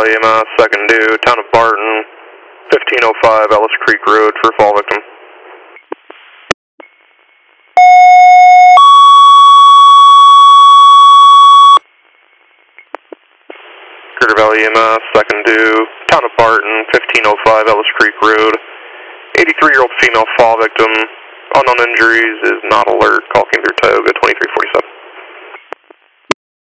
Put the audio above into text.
Valley EMS, second due, town of Barton, 1505 Ellis Creek Road for fall victim. Greater Valley EMS, second due, town of Barton, 1505 Ellis Creek Road, 83-year-old female fall victim, unknown injuries, is not alert, call came through Toga 2347.